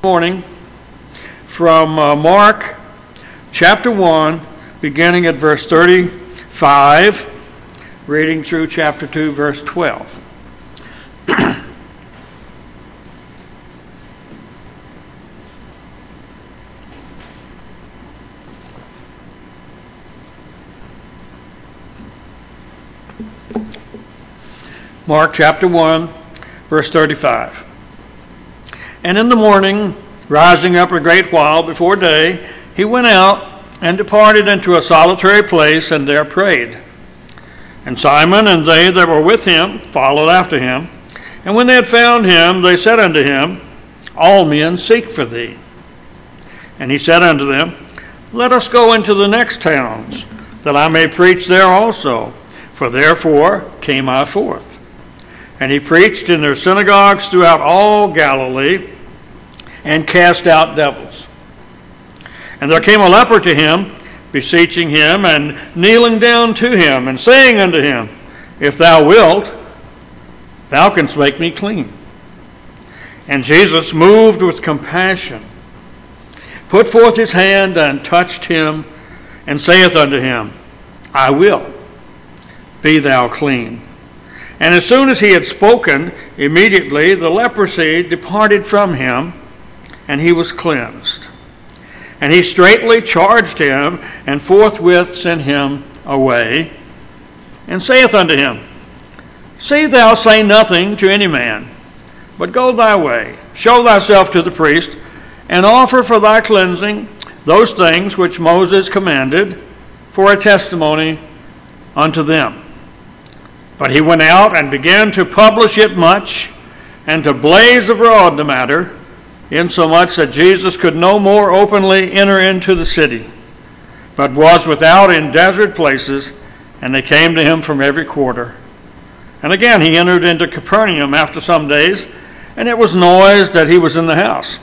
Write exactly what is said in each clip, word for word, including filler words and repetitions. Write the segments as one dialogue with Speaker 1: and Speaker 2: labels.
Speaker 1: Morning from uh, Mark chapter one, beginning at verse thirty-five, reading through chapter two, verse twelve. Mark chapter one, verse thirty-five. And in the morning, rising up a great while before day, he went out and departed into a solitary place, and there prayed. And Simon and they that were with him followed after him. And when they had found him, they said unto him, All men seek for thee. And he said unto them, Let us go into the next towns, that I may preach there also, for therefore came I forth. And he preached in their synagogues throughout all Galilee, and cast out devils. And there came a leper to him, beseeching him, and kneeling down to him, and saying unto him, If thou wilt, thou canst make me clean. And Jesus, moved with compassion, put forth his hand, and touched him, and saith unto him, I will, be thou clean. And as soon as he had spoken, immediately the leprosy departed from him, and he was cleansed. And he straightly charged him, and forthwith sent him away, and saith unto him, See thou say nothing to any man, but go thy way, show thyself to the priest, and offer for thy cleansing those things which Moses commanded, for a testimony unto them. But he went out and began to publish it much, and to blaze abroad the matter, insomuch that Jesus could no more openly enter into the city, but was without in desert places, and they came to him from every quarter. And again he entered into Capernaum after some days, and it was noised that he was in the house.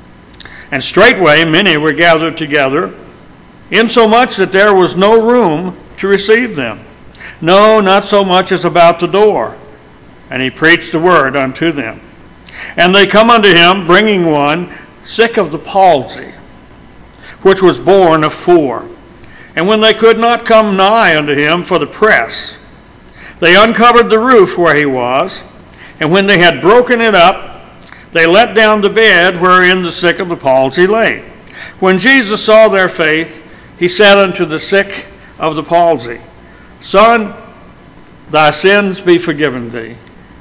Speaker 1: And straightway many were gathered together, insomuch that there was no room to receive them. No, not so much as about the door. And he preached the word unto them. And they come unto him, bringing one sick of the palsy, which was born of four. And when they could not come nigh unto him for the press, they uncovered the roof where he was. And when they had broken it up, they let down the bed wherein the sick of the palsy lay. When Jesus saw their faith, he said unto the sick of the palsy, Son, thy sins be forgiven thee.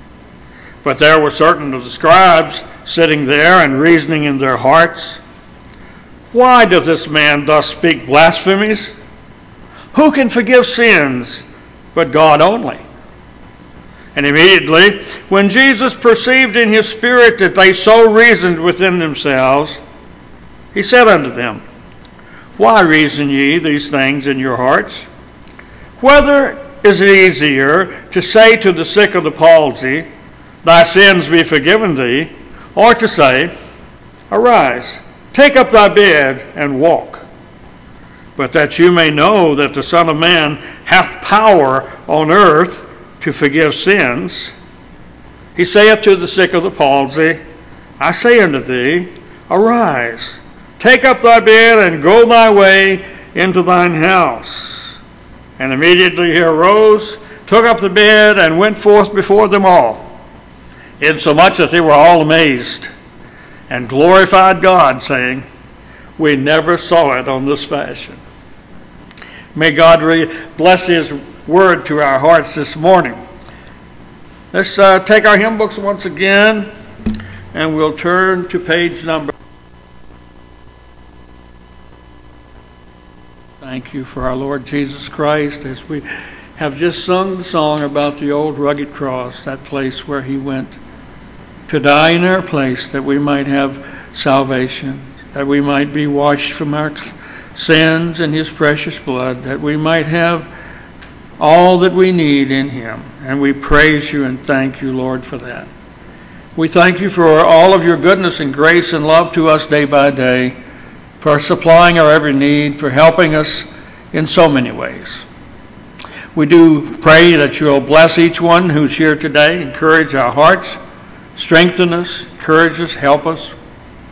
Speaker 1: But there were certain of the scribes sitting there and reasoning in their hearts, Why does this man thus speak blasphemies? Who can forgive sins but God only? And immediately, when Jesus perceived in his spirit that they so reasoned within themselves, he said unto them, Why reason ye these things in your hearts? Whether is it easier to say to the sick of the palsy, Thy sins be forgiven thee, or to say, Arise, take up thy bed, and walk? But that you may know that the Son of Man hath power on earth to forgive sins, he saith to the sick of the palsy, I say unto thee, Arise, take up thy bed, and go thy way into thine house. And immediately he arose, took up the bed, and went forth before them all, insomuch that they were all amazed, and glorified God, saying, We never saw it on this fashion. May God re- bless his word to our hearts this morning. Let's uh, take our hymn books once again, and we'll turn to page number. Thank you for our Lord Jesus Christ, as we have just sung the song about the old rugged cross, that place where he went to die in our place, that we might have salvation, that we might be washed from our sins in his precious blood, that we might have all that we need in him. And we praise you and thank you, Lord, for that. We thank you for all of your goodness and grace and love to us day by day, for supplying our every need, for helping us in so many ways. We do pray that you'll bless each one who's here today, encourage our hearts, strengthen us, encourage us, help us.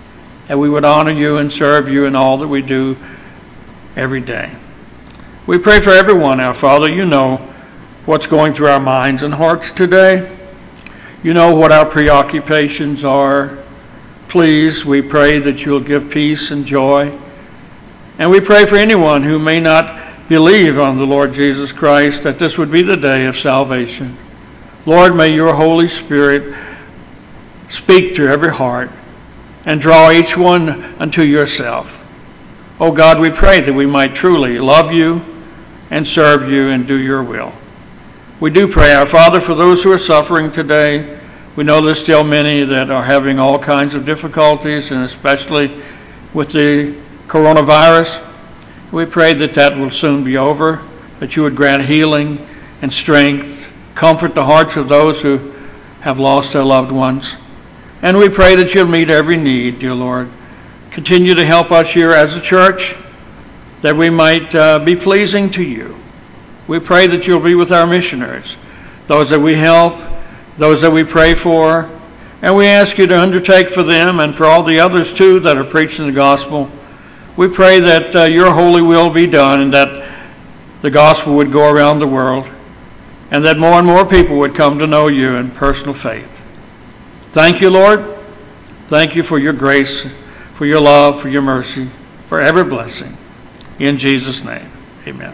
Speaker 1: that we would honor you and serve you in all that we do every day. We pray for everyone, our Father. You know what's going through our minds and hearts today. You know what our preoccupations are. Please, we pray that you'll give peace and joy. And we pray for anyone who may not believe on the Lord Jesus Christ, that this would be the day of salvation. Lord, may your Holy Spirit speak to every heart and draw each one unto yourself. Oh God, we pray that we might truly love you and serve you and do your will. We do pray, our Father, for those who are suffering today. We know there's still many that are having all kinds of difficulties, and especially with the coronavirus. We pray that that will soon be over, that you would grant healing and strength, comfort the hearts of those who have lost their loved ones. And we pray that you'll meet every need, dear Lord. Continue to help us here as a church, that we might uh, be pleasing to you. We pray that you'll be with our missionaries, those that we help, those that we pray for, and we ask you to undertake for them and for all the others too that are preaching the gospel. We pray that uh, your holy will be done and that the gospel would go around the world and that more and more people would come to know you in personal faith. Thank you, Lord. Thank you for your grace, for your love, for your mercy, for every blessing. In Jesus' name, amen.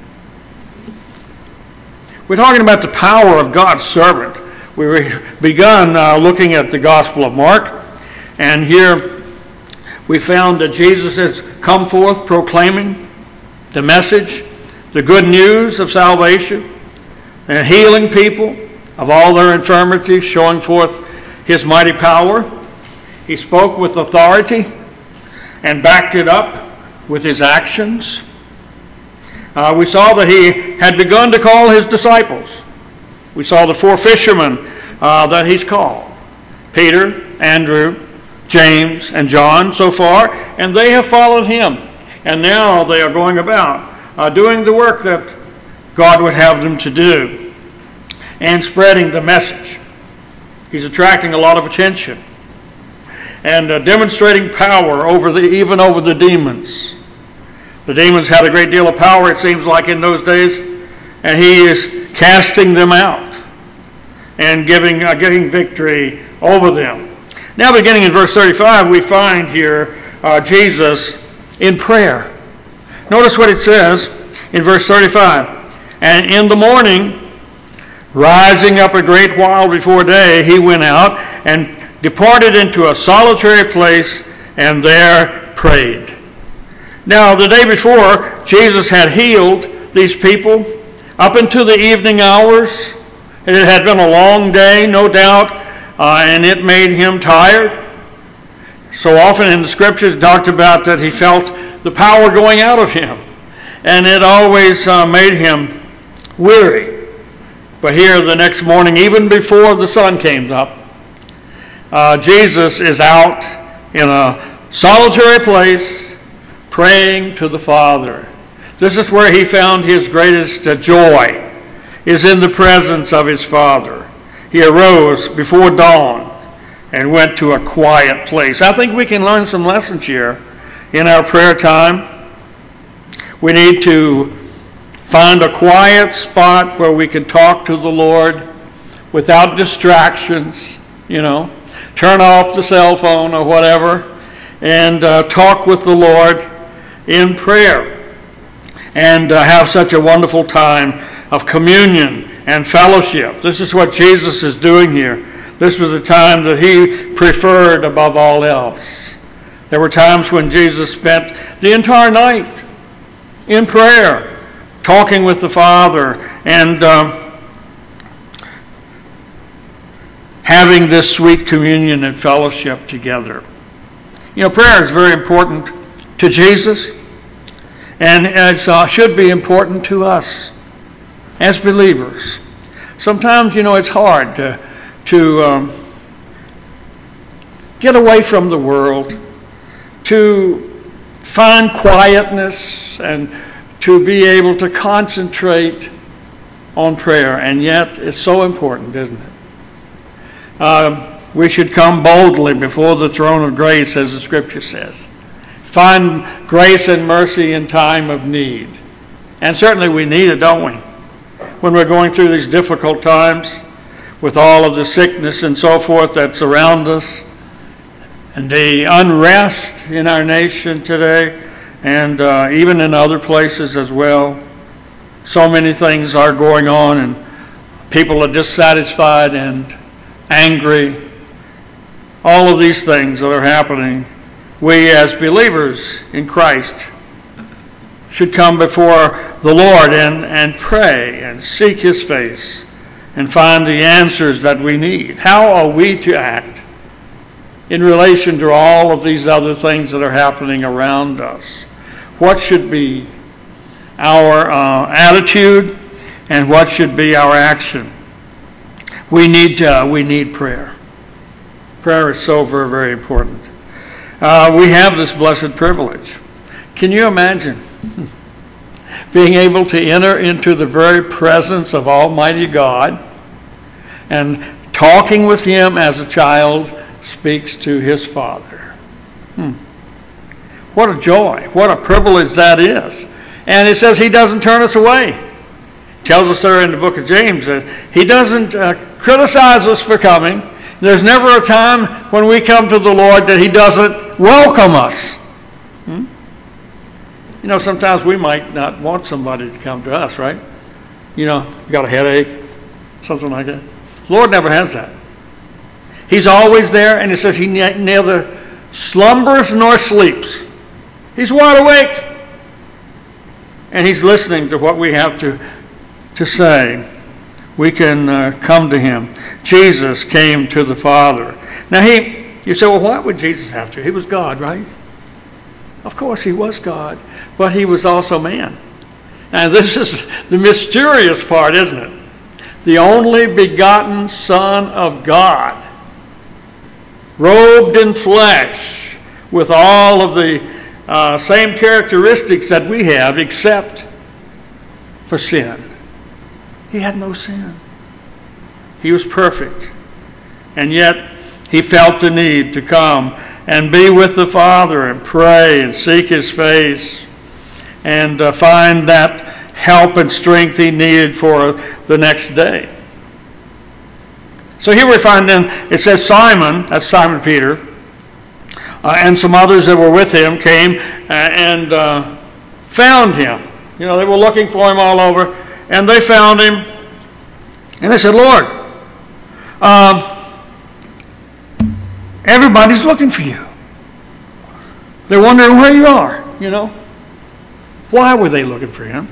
Speaker 1: We're talking about the power of God's servant. We've begun uh, looking at the Gospel of Mark, and here we found that Jesus has come forth proclaiming the message, the good news of salvation, and healing people of all their infirmities, showing forth his mighty power. He spoke with authority and backed it up with his actions. Uh, we saw that he had begun to call his disciples. We saw the four fishermen uh, that he's called, Peter, Andrew, James, and John so far, and they have followed him. And now they are going about uh, doing the work that God would have them to do and spreading the message. He's attracting a lot of attention and uh, demonstrating power over the even over the demons. The demons had a great deal of power, it seems like, in those days, and he is casting them out and giving uh, giving victory over them. Now, beginning in verse thirty-five, we find here uh, Jesus in prayer. Notice what it says in verse thirty-five. And in the morning, rising up a great while before day, he went out and departed into a solitary place and there prayed. Now, the day before, Jesus had healed these people up into the evening hours. It had been a long day, no doubt, uh, and it made him tired. So often in the scriptures it talked about that he felt the power going out of him, and it always uh, made him weary. But here the next morning, even before the sun came up, uh, Jesus is out in a solitary place praying to the Father. This is where he found his greatest uh, joy, is in the presence of his Father. He arose before dawn and went to a quiet place. I think we can learn some lessons here in our prayer time. We need to find a quiet spot where we can talk to the Lord without distractions, you know. Turn off the cell phone or whatever and uh, talk with the Lord in prayer and uh, have such a wonderful time of communion and fellowship. This is what Jesus is doing here. This was a time that he preferred above all else. There were times when Jesus spent the entire night in prayer, talking with the Father and um, having this sweet communion and fellowship together. You know, prayer is very important to Jesus, and it uh, should be important to us as believers. Sometimes, you know, it's hard to, to um, get away from the world, to find quietness, and to be able to concentrate on prayer. And yet, it's so important, isn't it? Uh, we should come boldly before the throne of grace, as the Scripture says. Find grace and mercy in time of need. And certainly we need it, don't we? When we're going through these difficult times with all of the sickness and so forth that's around us, and the unrest in our nation today, and uh, even in other places as well. So many things are going on, and people are dissatisfied and angry. All of these things that are happening, we as believers in Christ should come before the Lord and, and pray and seek His face and find the answers that we need. How are we to act in relation to all of these other things that are happening around us? What should be our uh, attitude and what should be our action? We need uh, we need prayer. Prayer is so very, very important. Uh, we have this blessed privilege. Can you imagine being able to enter into the very presence of Almighty God and talking with Him as a child speaks to his Father? Hmm. What a joy. What a privilege that is. And it says He doesn't turn us away. It tells us there in the book of James that He doesn't uh, criticize us for coming. There's never a time when we come to the Lord that He doesn't welcome us. Hmm? You know, sometimes we might not want somebody to come to us, right? You know, you got a headache, something like that. The Lord never has that. He's always there, and it says He neither slumbers nor sleeps. He's wide awake. And He's listening to what we have to, to say. We can uh, come to Him. Jesus came to the Father. Now, he, you say, well, why would Jesus have to? He was God, right? Of course, He was God, but He was also man. And this is the mysterious part, isn't it? The only begotten Son of God, robed in flesh, with all of the uh, same characteristics that we have, except for sin. He had no sin. He was perfect. And yet, He felt the need to come and be with the Father and pray and seek His face and uh, find that help and strength He needed for the next day. So here we find then, it says Simon, that's Simon Peter, uh, and some others that were with him came uh, and uh, found Him. You know, they were looking for Him all over, and they found Him, and they said, Lord, um, everybody's looking for You. They're wondering where You are, you know. Why were they looking for Him?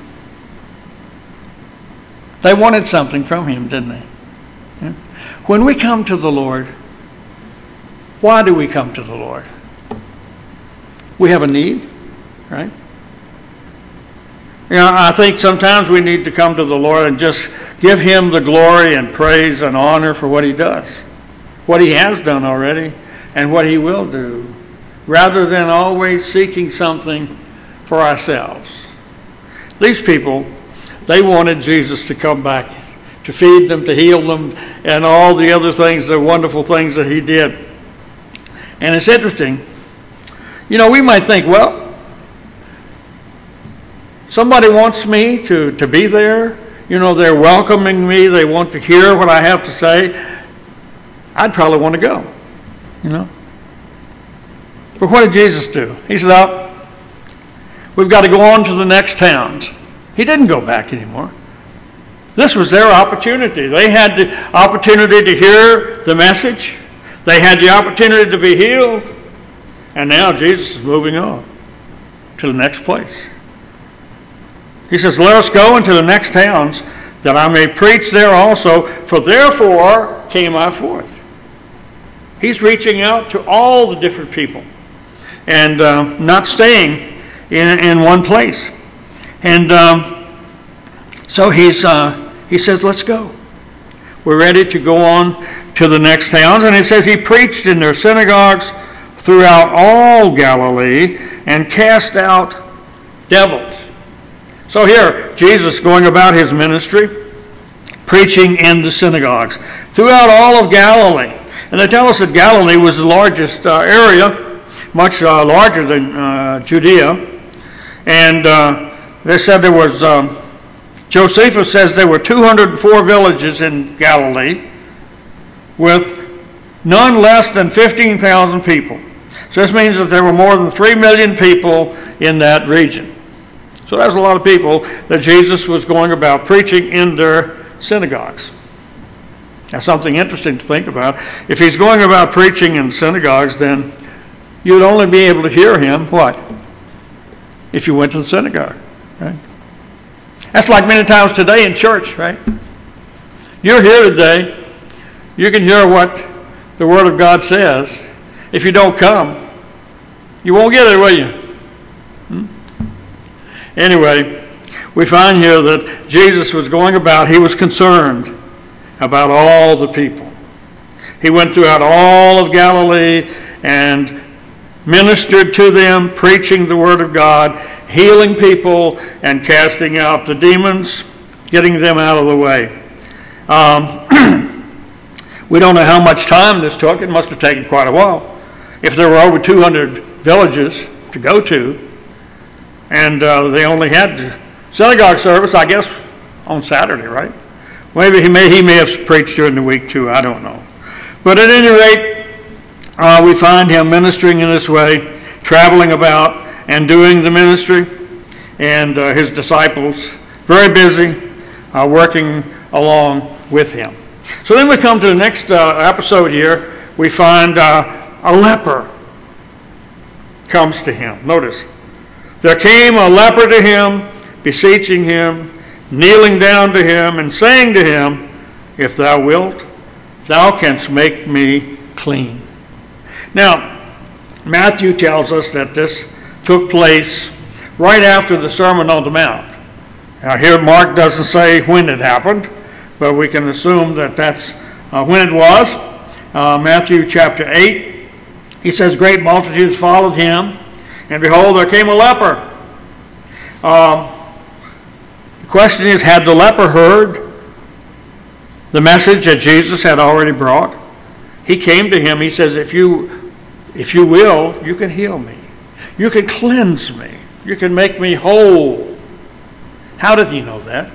Speaker 1: They wanted something from Him, didn't they? Yeah. When we come to the Lord, why do we come to the Lord? We have a need, right? You know, I think sometimes we need to come to the Lord and just give Him the glory and praise and honor for what He does, what He has done already, and what He will do, rather than always seeking something for ourselves. These people, they wanted Jesus to come back, to feed them, to heal them, and all the other things, the wonderful things that He did. And it's interesting. You know, we might think, well, somebody wants me to, to be there. You know, they're welcoming me. They want to hear what I have to say. I'd probably want to go, you know. But what did Jesus do? He said, oh, we've got to go on to the next towns. He didn't go back anymore. This was their opportunity. They had the opportunity to hear the message. They had the opportunity to be healed. And now Jesus is moving on to the next place. He says, let us go into the next towns, that I may preach there also, for therefore came I forth. He's reaching out to all the different people and uh, not staying in, in one place. And um, so he's uh, he says, let's go. We're ready to go on to the next towns. And it says he preached in their synagogues throughout all Galilee and cast out devils. So here, Jesus going about His ministry, preaching in the synagogues throughout all of Galilee. And they tell us that Galilee was the largest uh, area, much uh, larger than uh, Judea. And uh, they said there was, um, Josephus says there were two hundred four villages in Galilee with none less than fifteen thousand people. So this means that there were more than three million people in that region. So that's a lot of people that Jesus was going about preaching in their synagogues. That's something interesting to think about. If he's going about preaching in synagogues, then you'd only be able to hear him, what? If you went to the synagogue, right? That's like many times today in church, right? You're here today. You can hear what the Word of God says. If you don't come, you won't get it, will you? Hmm? Anyway, we find here that Jesus was going about, he was concerned about all the people. He went throughout all of Galilee and ministered to them, preaching the Word of God, healing people, and casting out the demons, getting them out of the way. Um, we don't know how much time this took. It must have taken quite a while. If there were over two hundred villages to go to, and uh, they only had synagogue service, I guess, on Saturday, right? Maybe he may he may have preached during the week too. I don't know. But at any rate, uh, we find him ministering in this way, traveling about and doing the ministry, and uh, his disciples very busy uh, working along with him. So then we come to the next uh, episode here. We find uh, a leper comes to him. Notice, there came a leper to him, beseeching him, kneeling down to him, and saying to him, if thou wilt, thou canst make me clean. Now, Matthew tells us that this took place right after the Sermon on the Mount. Now here Mark doesn't say when it happened, but we can assume that that's uh, when it was. Uh, Matthew chapter eight, he says, great multitudes followed him, and behold, there came a leper. Um, the question is, had the leper heard the message that Jesus had already brought? He came to him, he says, if you, if you will, you can heal me. You can cleanse me. You can make me whole. How did he know that?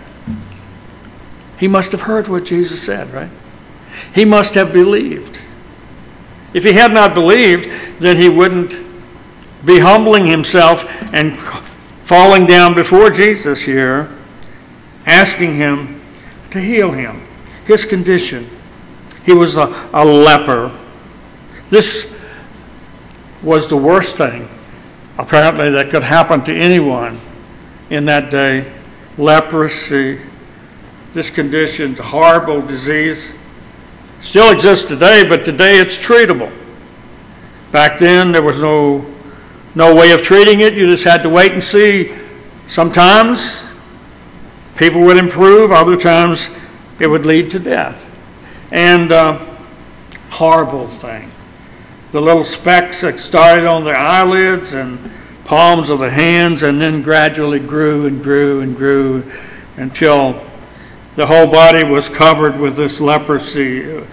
Speaker 1: He must have heard what Jesus said, right? He must have believed. If he had not believed, then he wouldn't be humbling himself and falling down before Jesus here, asking him to heal him. His condition. He was a, a leper. This was the worst thing, apparently, that could happen to anyone in that day. Leprosy. This condition, a horrible disease, still exists today, but today it's treatable. Back then, there was no no way of treating it. You just had to wait and see. Sometimes people would improve. Other times it would lead to death. And uh, horrible thing. The little specks that started on their eyelids and palms of the hands, and then gradually grew and grew and grew until the whole body was covered with this leprosy, uh,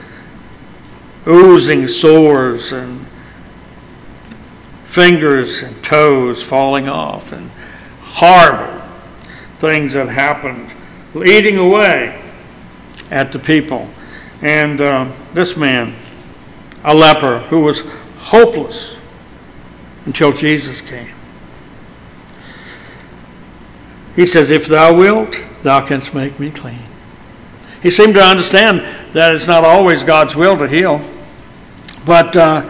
Speaker 1: oozing sores and fingers and toes falling off, and horrible things that happened, eating away at the people. And uh, this man, a leper who was hopeless until Jesus came. He says, if thou wilt, thou canst make me clean. He seemed to understand that it's not always God's will to heal. But uh,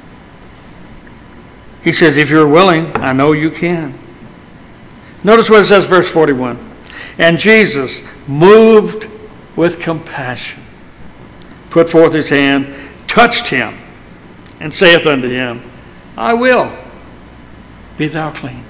Speaker 1: he says, if you're willing, I know you can. Notice what it says, verse forty-one. And Jesus, moved with compassion, put forth his hand, touched him, and saith unto him, I will, be thou clean.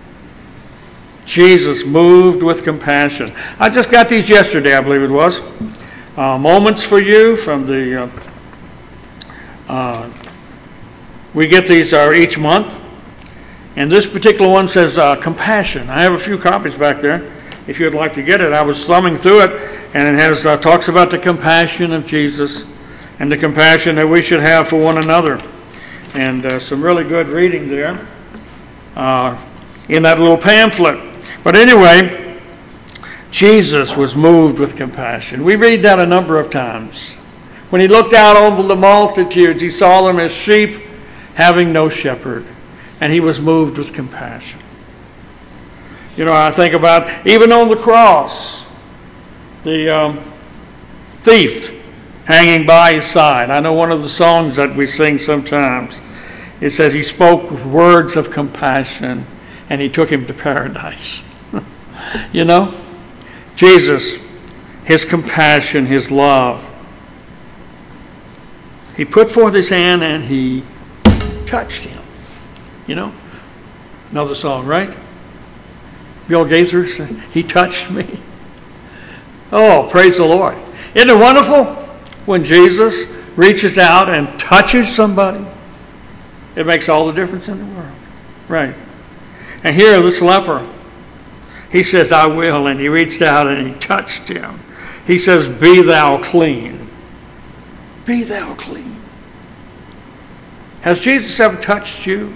Speaker 1: Jesus moved with compassion. I just got these yesterday, I believe it was. Uh, Moments for You from the... Uh, uh, we get these uh, each month. And this particular one says uh, compassion. I have a few copies back there. If you'd like to get it, I was thumbing through it, and it has uh, talks about the compassion of Jesus. and the compassion that we should have for one another. And uh, some really good reading there uh, in that little pamphlet. But anyway, Jesus was moved with compassion. We read that a number of times. When he looked out over the multitudes, he saw them as sheep having no shepherd, and he was moved with compassion. You know, I think about even on the cross, the um, thief hanging by his side. I know one of the songs that we sing sometimes, it says he spoke words of compassion and he took him to paradise. You know, Jesus, his compassion, his love. He put forth his hand and he touched him. You know, know the song, right? Bill Gaither said, he touched me. Oh, praise the Lord. Isn't it wonderful when Jesus reaches out and touches somebody? It makes all the difference in the world. Right. And here, this leper, he says, I will. And he reached out and he touched him. He says, be thou clean. Be thou clean. Has Jesus ever touched you?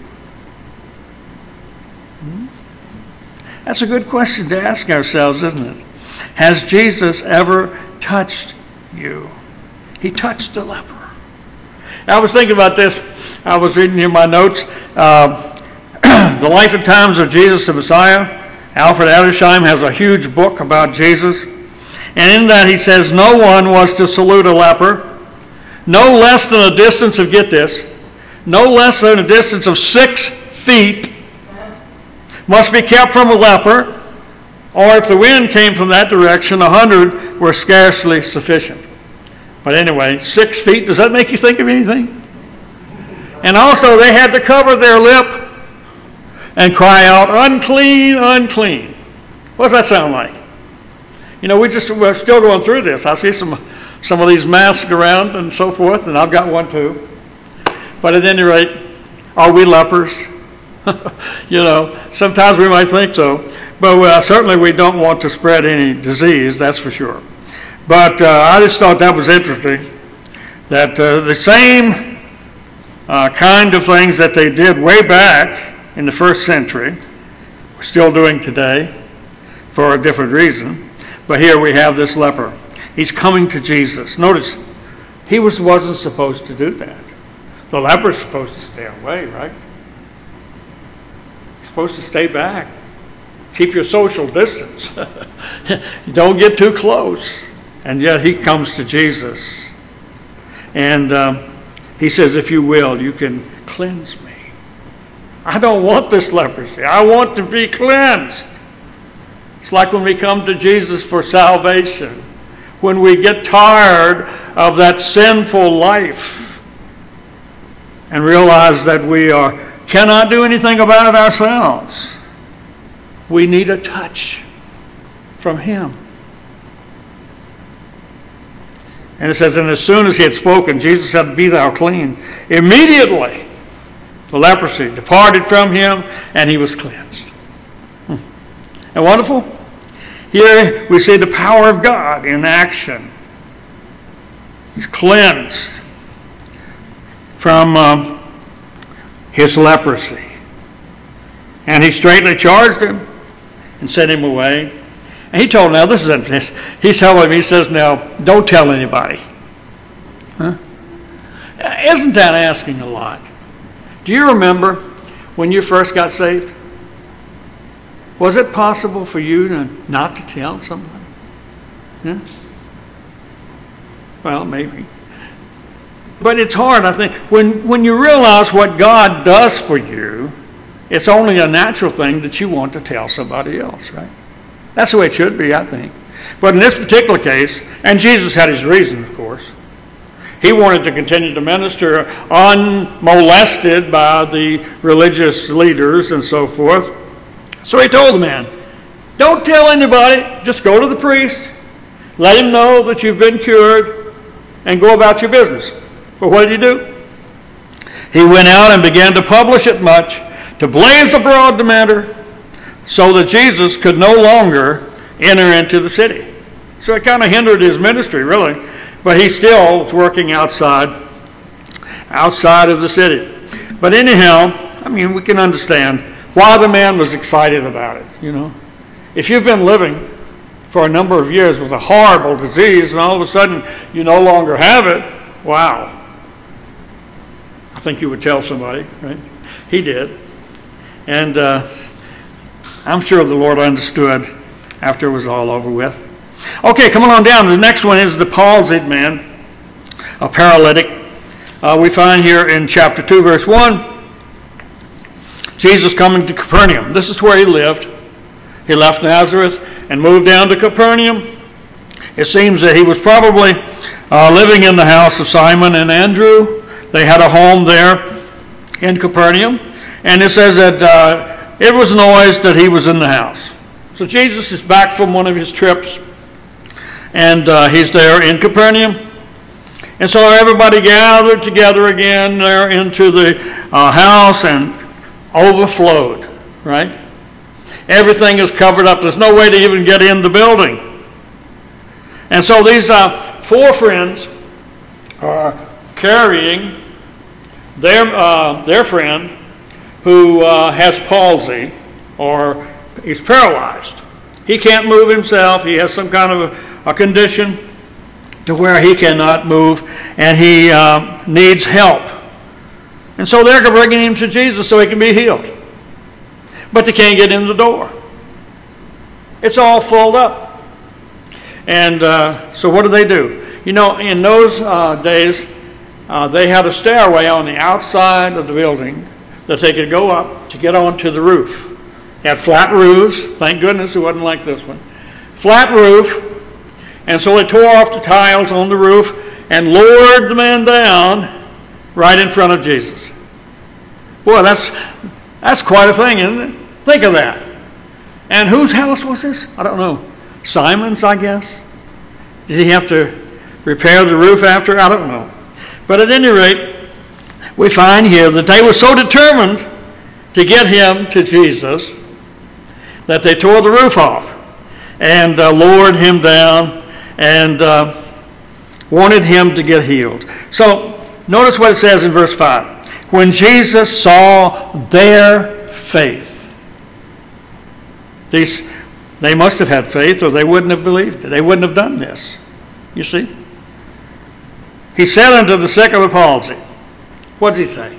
Speaker 1: Hmm? That's a good question to ask ourselves, isn't it? Has Jesus ever touched you? He touched the leper. I was thinking about this. I was reading in my notes, uh, The Life and Times of Jesus the Messiah. Alfred Edersheim has a huge book about Jesus. And in that he says, no one was to salute a leper, no less than a distance of, get this, no less than a distance of six feet must be kept from a leper, or if the wind came from that direction, a hundred were scarcely sufficient. But anyway, six feet, does that make you think of anything? And also they had to cover their lip and cry out, unclean, unclean. What does that sound like? You know, we just, we're still going through this. I see some some of these masks around and so forth, and I've got one too. But at any rate, are we lepers? You know, sometimes we might think so. But uh, certainly we don't want to spread any disease, that's for sure. But uh, I just thought that was interesting, that uh, the same uh, kind of things that they did way back in the first century, we're still doing today for a different reason. But here we have this leper. He's coming to Jesus. Notice, he was, wasn't supposed to do that. The leper's supposed to stay away, right? You're supposed to stay back. Keep your social distance. Don't get too close. And yet he comes to Jesus. And um, he says, if you will, you can cleanse me. I don't want this leprosy. I want to be cleansed. It's like when we come to Jesus for salvation. When we get tired of that sinful life and realize that we are cannot do anything about it ourselves. We need a touch from him. And it says, and as soon as he had spoken, Jesus said, be thou clean. Immediately, the leprosy departed from him, and he was cleansed. Hmm. And wonderful? Here we see the power of God in action. He's cleansed from um, his leprosy. And he straightly charged him and sent him away. And he told him, now this is interesting. He's telling him, he says, now don't tell anybody. Huh? Isn't that asking a lot? Do you remember when you first got saved? Was it possible for you to not to tell somebody? Yeah? Well, maybe. But it's hard, I think. When, when you realize what God does for you, it's only a natural thing that you want to tell somebody else, right? That's the way it should be, I think. But in this particular case, and Jesus had his reason, of course, he wanted to continue to minister unmolested by the religious leaders and so forth. So he told the man, don't tell anybody, just go to the priest, let him know that you've been cured, and go about your business. But what did he do? He went out and began to publish it much, to blaze abroad the matter, so that Jesus could no longer enter into the city. So it kind of hindered his ministry, really. But he still was working outside, outside of the city. But anyhow, I mean, we can understand why the man was excited about it, you know. If you've been living for a number of years with a horrible disease and all of a sudden you no longer have it, wow. I think you would tell somebody, right? He did. And uh, I'm sure the Lord understood after it was all over with. Okay, coming on down. The next one is the palsied man, a paralytic. Uh, we find here in chapter two, verse one, Jesus coming to Capernaum. This is where he lived. He left Nazareth and moved down to Capernaum. It seems that he was probably uh, living in the house of Simon and Andrew. They had a home there in Capernaum. And it says that uh, it was noised that he was in the house. So Jesus is back from one of his trips. And uh, he's there in Capernaum. And so everybody gathered together again there into the uh, house and overflowed, right? Everything is covered up. There's no way to even get in the building. And so these uh, four friends are carrying their uh, their friend who uh, has palsy, or he's paralyzed. He can't move himself. He has some kind of a, a condition to where he cannot move, and he uh, needs help. And so they're bringing him to Jesus so he can be healed. But they can't get in the door. It's all filled up. And uh, so what do they do? You know, in those uh, days, uh, they had a stairway on the outside of the building that they could go up to get onto the roof. They had flat roofs. Thank goodness it wasn't like this one. Flat roof. And so they tore off the tiles on the roof and lowered the man down right in front of Jesus. Boy, that's that's quite a thing, isn't it? Think of that. And whose house was this? I don't know. Simon's, I guess. Did he have to repair the roof after? I don't know. But at any rate, we find here that they were so determined to get him to Jesus that they tore the roof off and uh, lowered him down and uh, wanted him to get healed. So notice what it says in verse five. When Jesus saw their faith. These, they must have had faith or they wouldn't have believed it. They wouldn't have done this. You see? He said unto the sick of the palsy, what did he say?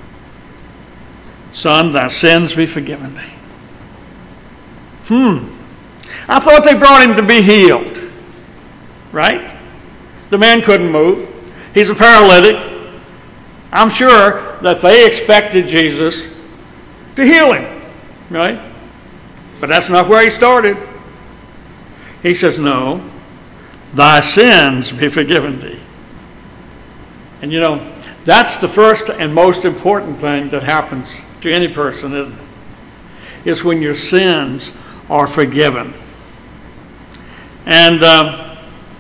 Speaker 1: Son, thy sins be forgiven thee. Hmm. I thought they brought him to be healed. Right? The man couldn't move. He's a paralytic. I'm sure that they expected Jesus to heal him. Right? But that's not where he started. He says, no, thy sins be forgiven thee. And you know, that's the first and most important thing that happens to any person, isn't it? Is when your sins are forgiven. And um,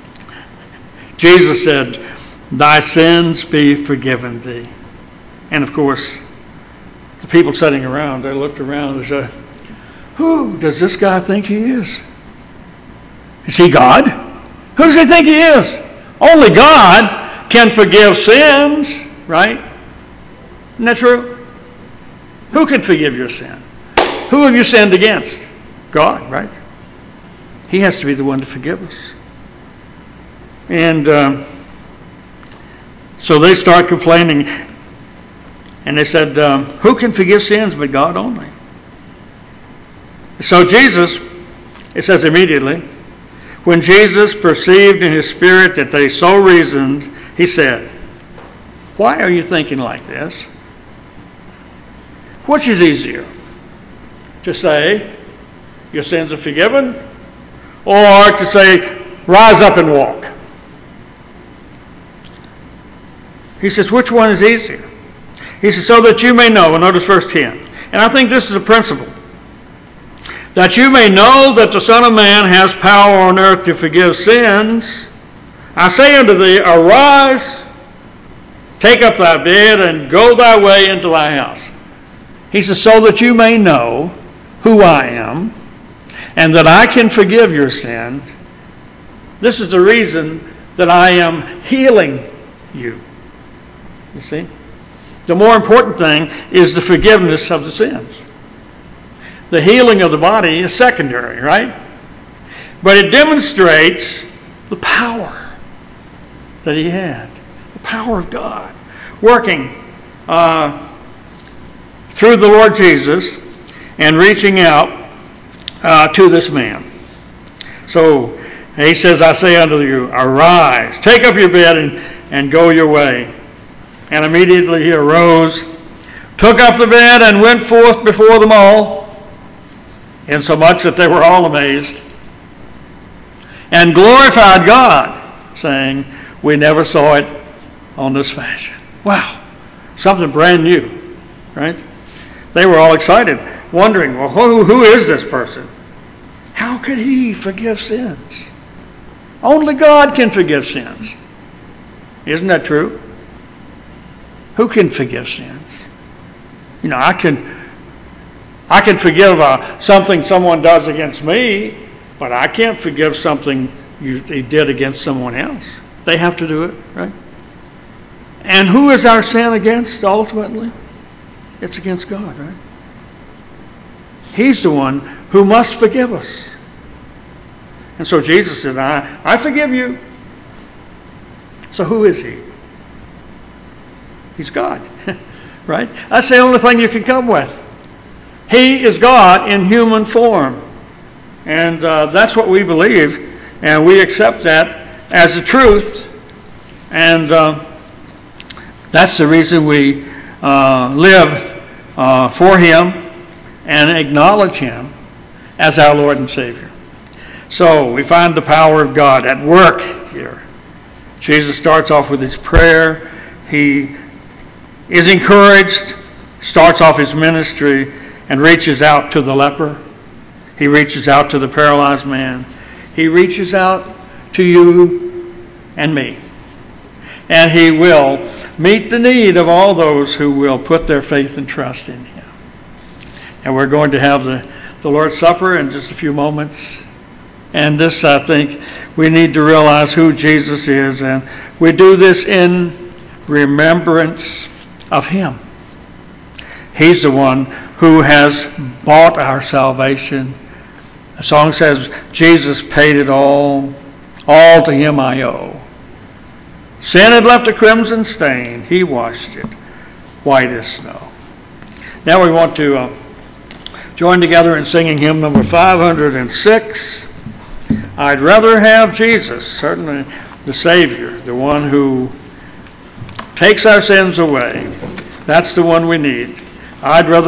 Speaker 1: Jesus said, thy sins be forgiven thee. And of course, the people sitting around, they looked around and said, who does this guy think he is? Is he God? Who does he think he is? Only God can forgive sins, right? Isn't that true? Who can forgive your sin? Who have you sinned against? God, right? He has to be the one to forgive us. And um, so they start complaining. And they said, um, who can forgive sins but God only? So Jesus, it says immediately, when Jesus perceived in his spirit that they so reasoned, he said, why are you thinking like this? Which is easier? To say, your sins are forgiven, or to say, rise up and walk? He says, which one is easier? He says, so that you may know, and notice verse ten. And I think this is a principle. That you may know that the Son of Man has power on earth to forgive sins. I say unto thee, arise, take up thy bed, and go thy way into thy house. He says, so that you may know who I am, and that I can forgive your sin. This is the reason that that I am healing you. You see? The more important thing is the forgiveness of the sins. The healing of the body is secondary, right? But it demonstrates the power that he had. The power of God working uh, through the Lord Jesus and reaching out uh, to this man. So he says, I say unto you, arise, take up your bed and, and go your way. And immediately he arose, took up the bed, and went forth before them all, insomuch that they were all amazed, and glorified God, saying, we never saw it on this fashion. Wow, something brand new, right? They were all excited, wondering, well, who, who is this person? How could he forgive sins? Only God can forgive sins. Isn't that true? Who can forgive sins? You know, I can I can forgive uh, something someone does against me, but I can't forgive something you they did against someone else. They have to do it, right? And who is our sin against ultimately? It's against God, right? He's the one who must forgive us. And so Jesus said, I, I forgive you. So who is he? He's God, right? That's the only thing you can come with. He is God in human form. And uh, that's what we believe. And we accept that as the truth. And uh, that's the reason we uh, live uh, for him and acknowledge him as our Lord and Savior. So we find the power of God at work here. Jesus starts off with his prayer. He is encouraged, starts off his ministry, and reaches out to the leper. He reaches out to the paralyzed man. He reaches out to you and me. And he will meet the need of all those who will put their faith and trust in him. And we're going to have the, the Lord's Supper in just a few moments. And this, I think, we need to realize who Jesus is. And we do this in remembrance of him. He's the one who has bought our salvation. The song says, Jesus paid it all. All to him I owe. Sin had left a crimson stain. He washed it white as snow. Now we want to uh, join together in singing hymn number five hundred six. I'd rather have Jesus, certainly the Savior, the one who takes our sins away. That's the one we need. I'd rather